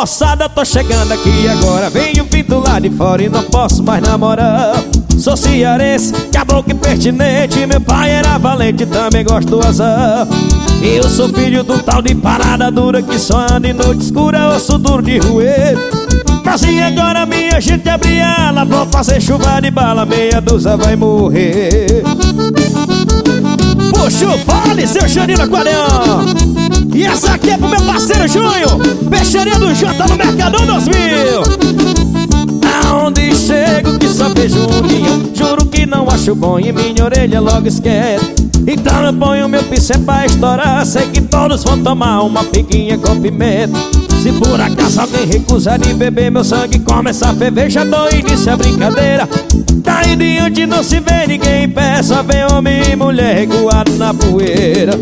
moçada, tô chegando aqui agora. Venho vindo lá de fora e não posso mais namorar. Sou cearense, caboclo e pertinente. Meu pai era valente, também gosto do azar. Eu sou filho do tal de parada dura que só anda em noite escura, osso duro de roer. Mas e agora minha gente abre ela, vou fazer chuva de bala, meia dúzia vai morrer. Puxa o fole, seu Xanino Aquarião. E essa aqui é pro meu parceiro Junho, peixaria do Jota no Mercadão 2000. Aonde chego que só vejo um leão, juro que não acho bom e minha orelha logo esquece. Então eu ponho meu pincel pra estourar, sei que todos vão tomar uma piguinha com pimenta. Se por acaso alguém recusar de beber meu sangue começa a ferver, já dou início à brincadeira. Daí diante não se vê ninguém em pé, só vê homem e mulher recuado na poeira.